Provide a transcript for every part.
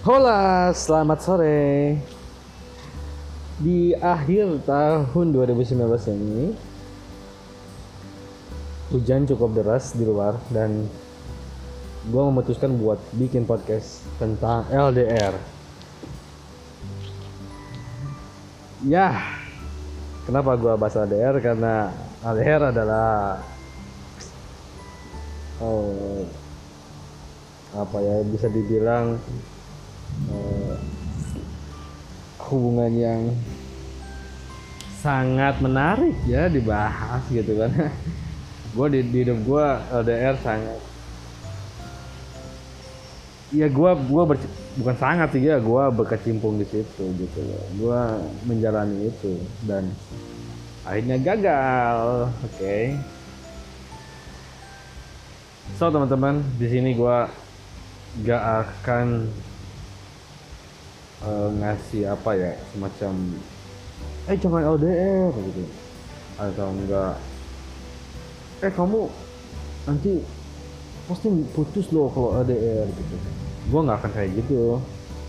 Hola, selamat sore. Di akhir tahun 2019 ini, hujan cukup deras di luar dan gue memutuskan buat bikin podcast tentang LDR. Ya, kenapa gue bahas LDR? Karena LDR adalah apa ya, bisa dibilang hubungan yang sangat menarik ya dibahas gitu kan. Gue di hidup gue LDR sangat, ya bukan sangat sih ya, gue berkecimpung di situ gitu loh. Gue menjalani itu dan akhirnya gagal. Oke. So teman-teman, di sini gue gak akan ngasih apa ya, semacam jangan LDR gitu, atau enggak kamu nanti pasti putus loh kalau LDR gitu. Gue nggak akan kayak gitu.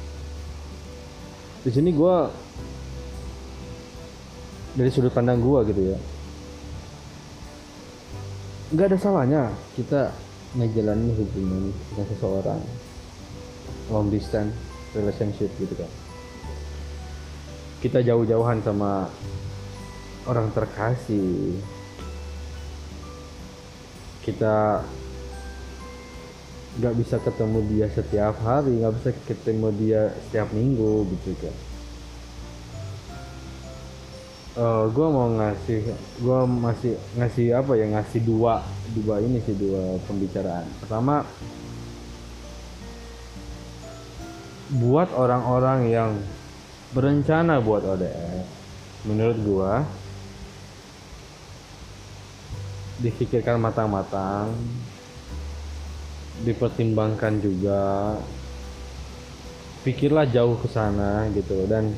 Di sini gue dari sudut pandang gue gitu ya, nggak ada salahnya kita ngejalanin hubungan dengan seseorang long distance relationship gitu kan. Kita jauh-jauhan sama orang terkasih, kita nggak bisa ketemu dia setiap hari, nggak bisa ketemu dia setiap minggu gitu kan. Gue masih ngasih apa ya, ngasih dua pembicaraan. Pertama, buat orang-orang yang berencana buat ODR, menurut gue dipikirkan matang-matang, dipertimbangkan juga, pikirlah jauh ke sana gitu. Dan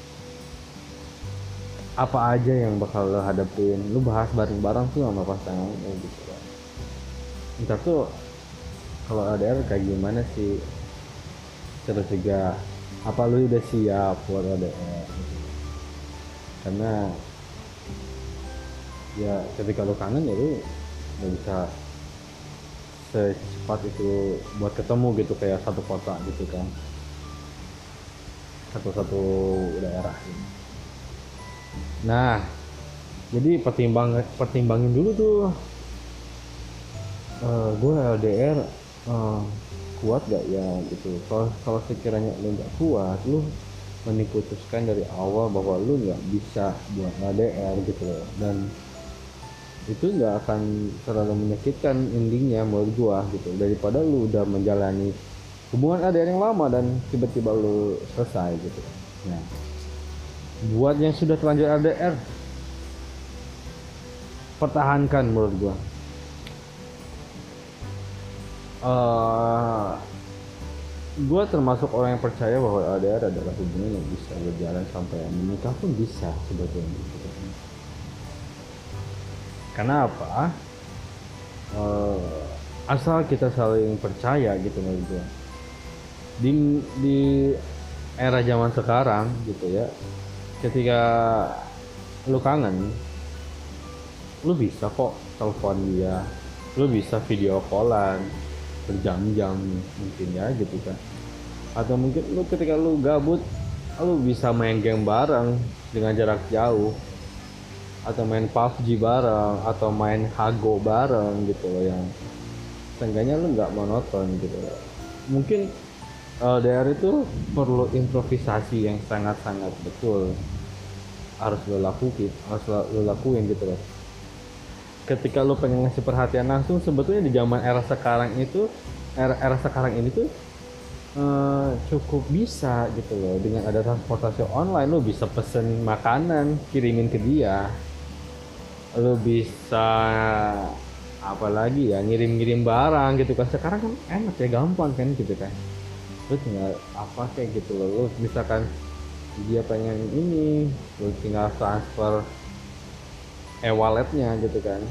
apa aja yang bakal lo hadapin, lo bahas bareng-bareng tuh sama pasangan lo gitu kan. Entah tuh kalau LDR kayak gimana sih, terus juga apa lu udah siap buat LDR gitu. Karena ya ketika lu kangen ya lu gak bisa secepat itu buat ketemu gitu, kayak satu kota gitu kan, satu daerah gitu. Nah, jadi pertimbangin dulu tuh, gue LDR kuat gak ya gitu. Kalau sekiranya lu nggak kuat, lu mending putuskan dari awal bahwa lu nggak bisa buat LDR gitu loh. Dan itu nggak akan terlalu menyakitkan endingnya menurut gua gitu, daripada lu udah menjalani hubungan LDR yang lama dan tiba-tiba lu selesai gitu. Nah, buat yang sudah terlanjur LDR, pertahankan menurut gua. Gue termasuk orang yang percaya bahwa LDR adalah hubungan yang bisa berjalan sampai menikah pun bisa sebetulnya gitu. Karena apa? Asal kita saling percaya gitu menurut gue. Di era zaman sekarang gitu ya, ketika lu kangen, lu bisa kok telepon dia, lu bisa video callan berjam-jam mungkin ya gitu kan. Atau mungkin lu ketika lu gabut, lu bisa main game bareng dengan jarak jauh, atau main PUBG bareng, atau main Hago bareng gitu loh, yang seenggaknya lu nggak monoton gitu loh. Mungkin LDR itu perlu improvisasi yang sangat-sangat betul, harus lo lakuin gitu loh. Ketika lo pengen ngasih perhatian langsung, sebetulnya di zaman era sekarang ini tuh cukup bisa gitu loh. Dengan ada transportasi online, lo bisa pesen makanan kirimin ke dia, lo bisa apalagi ya, ngirim barang gitu kan. Sekarang kan enak ya, gampang kan gitu kan. Lo tinggal apa kayak gitu loh. Lo misalkan dia pengen ini, lo tinggal transfer e-walletnya gitu kan.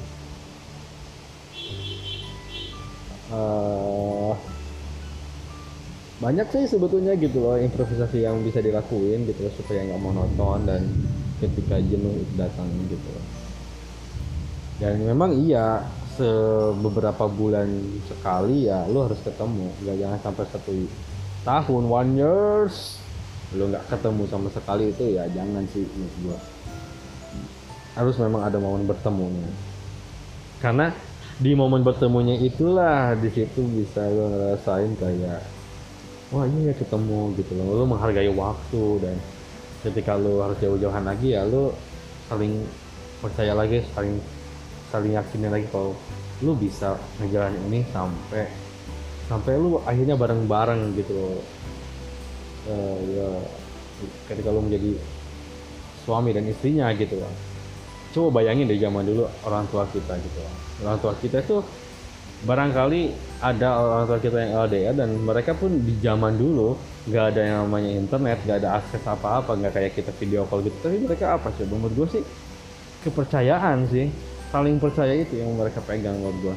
banyak sih sebetulnya gitu loh improvisasi yang bisa dilakuin gitu loh supaya nggak monoton dan ketika jenuh itu datang gitu loh. Dan memang iya beberapa bulan sekali ya lu harus ketemu, nggak jangan sampai 1 tahun 1 years lu nggak ketemu sama sekali, itu ya jangan sih menurut gua. Harus memang ada momen bertemunya, karena di momen bertemunya itulah di situ bisa lu ngerasain kayak wah ini ya ketemu gitu loh, lu menghargai waktu. Dan ketika lu harus jauh-jauhan lagi ya lu saling percaya lagi, saling saling yakinin lagi kalau lu bisa ngejalanin ini sampai sampai lu akhirnya bareng-bareng gitu loh. Ya ketika lu menjadi suami dan istrinya gitu loh. Coba bayangin dari zaman dulu orang tua kita gitu loh. Orang tua kita itu barangkali ada orang tua kita yang LDR dan mereka pun di zaman dulu nggak ada yang namanya internet, nggak ada akses apa-apa, nggak kayak kita video call gitu. Tapi mereka apa sih? Menurut gue sih kepercayaan sih, saling percaya itu yang mereka pegang menurut gue.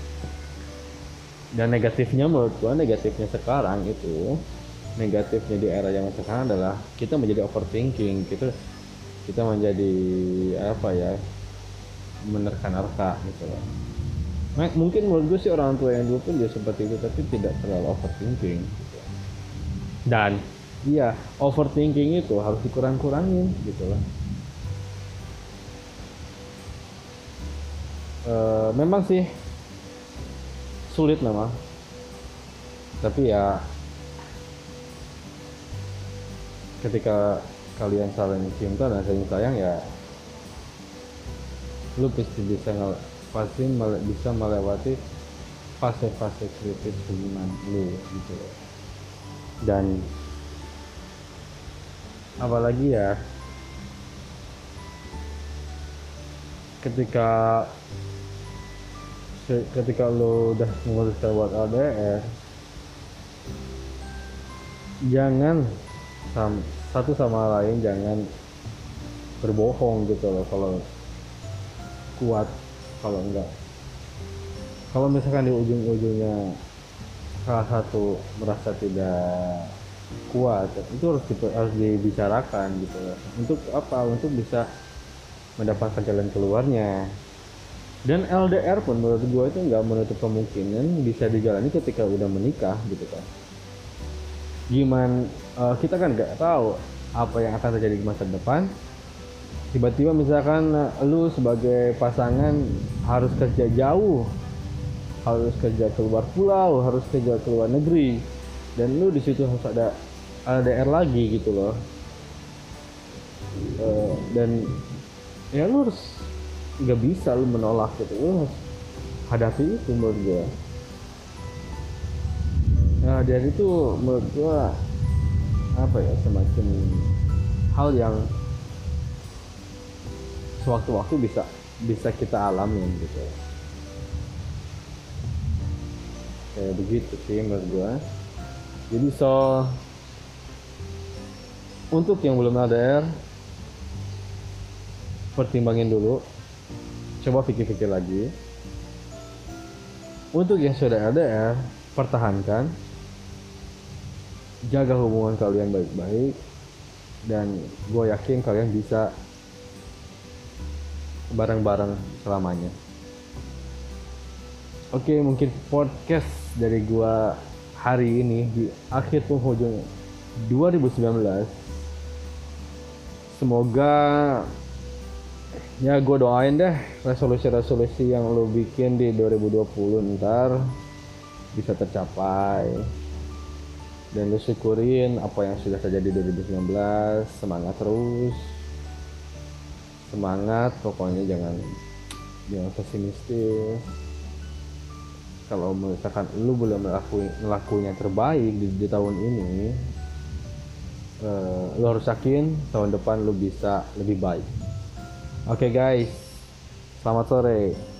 Dan negatifnya menurut gue, negatifnya sekarang itu, negatifnya di era zaman sekarang adalah kita menjadi overthinking, kita menjadi apa ya, menerka-nerka gitu loh. Mungkin menurut gue sih orang tua yang dulu pun juga seperti itu, tapi tidak terlalu overthinking gitu. Dan iya, overthinking itu harus dikurang-kurangin gitu loh. Memang sih sulit memang, tapi ya ketika kalian saling cinta dan saling sayang ya lu pasti bisa melewati fase-fase kritis hubungan lu gitu loh. Dan apalagi ya ketika lu udah memutuskan buat LDR, jangan satu sama lain jangan berbohong gitu loh kalau kuat. Kalau misalkan di ujung-ujungnya salah satu merasa tidak kuat, itu harus dibicarakan gitu loh. Untuk apa? Untuk bisa mendapatkan jalan keluarnya. Dan LDR pun menurut gue itu nggak menutup kemungkinan bisa dijalani ketika udah menikah gitu kan. Gimana kita kan nggak tahu apa yang akan terjadi di masa depan. Tiba-tiba misalkan lu sebagai pasangan harus kerja jauh, harus kerja keluar pulau, harus kerja keluar negeri, dan lu di situ harus ada LDR lagi gitu loh. Dan ya lu harus nggak bisa lu menolak gitu, lu harus hadapi itu menurut gue. Nah dari itu menurut gue apa ya, semacam hal yang sewaktu-waktu bisa kita alamin gitu. Kayak begitu sih menurut gue. Jadi untuk yang belum LDR, pertimbangin dulu, coba pikir-pikir lagi. Untuk yang sudah LDR, pertahankan, jaga hubungan kalian baik-baik, dan gue yakin kalian bisa bareng-bareng selamanya. Oke, mungkin podcast dari gue hari ini di akhir penghujung 2019. Semoga ya gue doain deh resolusi-resolusi yang lo bikin di 2020 ntar bisa tercapai, dan lo syukurin apa yang sudah terjadi di 2019. Semangat terus, semangat pokoknya, jangan pesimistis. Kalau misalkan lu belum ngelakuin yang terbaik di tahun ini, lu harus yakin tahun depan lu bisa lebih baik. Oke guys, selamat sore.